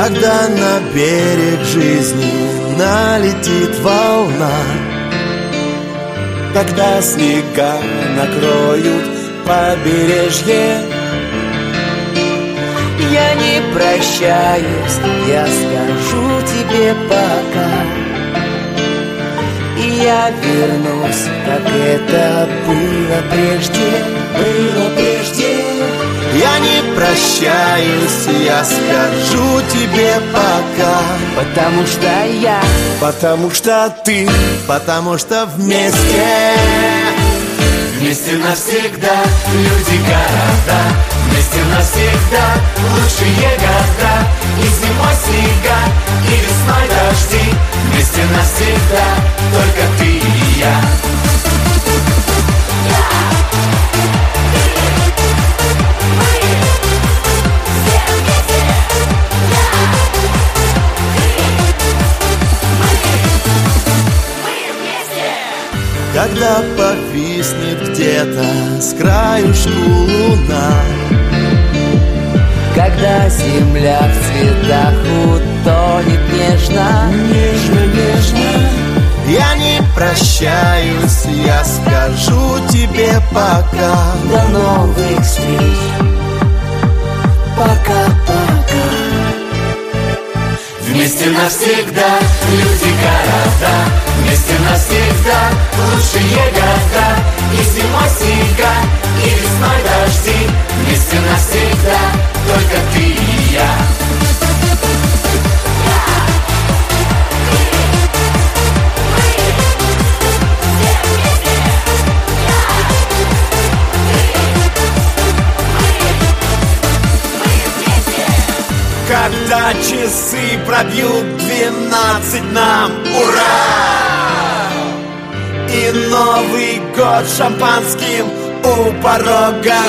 когда на берег жизни налетит волна, когда снега накроют побережье. Я не прощаюсь, я скажу тебе пока. И я вернусь, как это было прежде, было прежде. Я не прощаюсь, я скажу тебе пока. Потому что я, потому что ты, потому что вместе. Вместе навсегда, люди, города. Вместе навсегда, лучшие года. И зимой снега, и весной дожди. Вместе навсегда, только ты и я. Когда повиснет где-то с краюшку луна, когда земля в цветах утонет нежно, нежно, нежно. я не прощаюсь, я скажу тебе пока. До новых встреч, пока-пока. Вместе навсегда, люди, города. Вместе навсегда, лучшие года. И зимой снега, и весной дожди. Вместе навсегда, только ты и я. Когда часы пробьют 12 нам, ура! И Новый год шампанским у порога.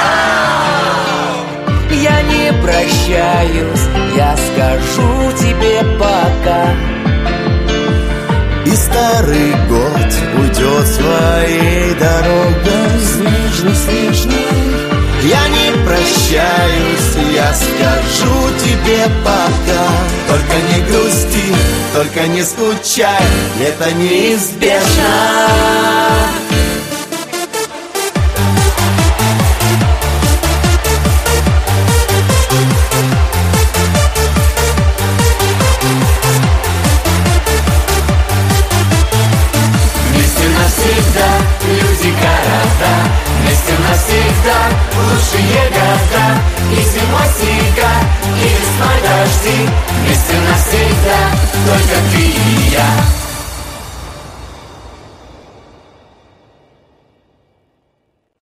Я не прощаюсь, я скажу тебе пока. И старый год уйдет своей дорогой Снежный, снежный. Я не прощаюсь, я скажу тебе пока. Только не грусти, только не скучай, это неизбежно. Вместе навсегда, люди, города. Вместе навсегда, лучшие года. И зимой снега.